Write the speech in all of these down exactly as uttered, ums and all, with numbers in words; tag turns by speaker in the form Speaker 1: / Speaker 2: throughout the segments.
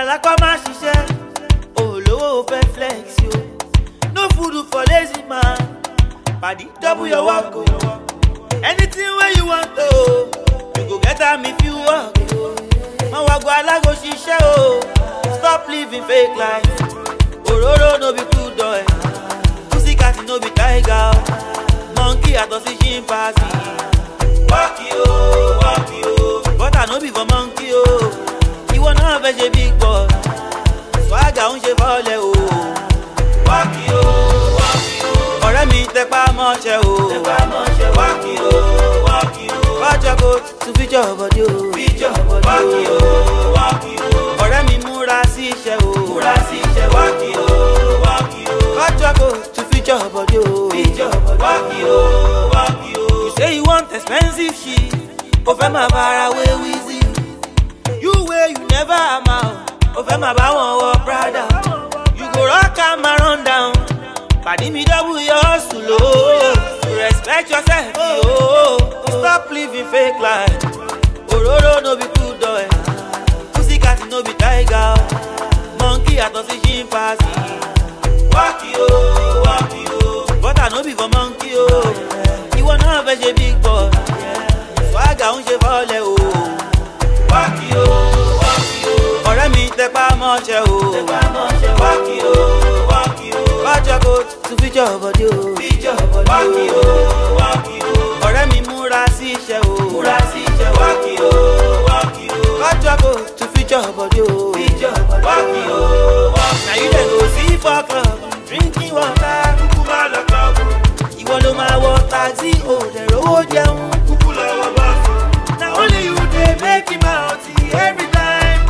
Speaker 1: Alakwa ma ṣiṣẹ́, olówó fẹ́ flex yo. No food for lazy man. Paddy, double your work. Anything where you want to, you go get am if you work. Man wa go alago ṣiṣẹ́ o. Stop living fake life. Ororo no be good boy. Pussycat no be tiger. Monkey atosi chimpanzee. Walk yo, walk yo. But I no be for monkey o. Ìwọ náà fẹ́ ṣe big boy. Swagger ń ṣe fọ́lẹ̀ o. Walk yo, walk yo. Ọ̀rẹ́ mi tẹpá mọ́ṣẹ́ o. Tẹpá mọ́ṣẹ́ walk yo, walk yo. Fájọ kò tún fíjọ bọ̀dí o. Fíjọ bọ̀dí o. Walk yo, walk yo. Ọ̀rẹ́ mi múra sí iṣẹ́ o. Múra sí iṣẹ́ walk yo, walk yo. Fájọ kò tún fíjọ bọ̀dí o. Fíjọ bọ̀dí o. Walk yo, walk yo. You say you want expensive shit. O fẹ́ máa fara wé wíìzì. You way you never amount. O fẹ́ máa bá wọn wọ Prada. You go rock am and run down. Paddy me double your hustle, oh. Respect yourself, oh. Stop living fake life. Ororo no be good boy. Pussycat no be tiger. Monkey atosi chimpanzee. Walk yo, walk yo. But I no be for monkey, oh. Ìwọ náà fẹ́ ṣe big boy. Swagger ń ṣe fọ́lẹ̀ o. Walk yo, walk yo. Ọ̀rẹ́ mi tẹpá mọ́ṣẹ́ o. Tẹpá mọ́ṣẹ́ walk yo, walk yo. Fájọ kò tún fíjọ bọ̀dí o. Fíjọ bọ̀dí o. Walk yo, walk yo. Ọ̀rẹ́ mi múra sí iṣẹ́ o. Múra sí iṣẹ́ walk yo, walk yo. Fájọ kò tún fíjọ bọ̀dí o. Fíjọ bọ̀dí o. Walk yo, walk yo. Na you dey go see for club, drinking water. Kúkú máa lọ club. Ìwọ ló máa wọ taxi o, dẹ̀ rówó jẹun. Kúkú lọ wọ bọ́ọ̀sì. Na only you dey make him out every time.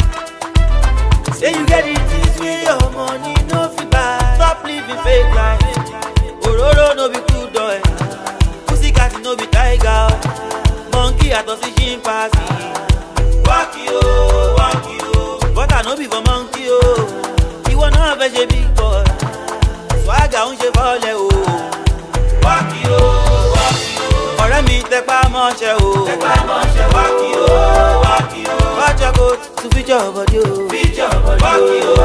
Speaker 1: Say you get it this way, your money no fit buy. Stop living fake life. Ororo no be good boy. Pussycat no be tiger. Monkey atosi chimpanzee. Walk yo, walk yo. But I no be for monkey o. Ìwọ náà fẹ́ ṣe big boy. Swagger ń ṣe fọ́lẹ̀ o. Walk yo, walk yo. Ọ̀rẹ́ mi tẹpá mọ́ṣẹ́ o. Tẹpá mọ́ṣẹ́ walk yo, walk yo. Fájọ kò tún fíjọ bọ̀dí o. Fíjọ bọ̀dí o. Walk yo.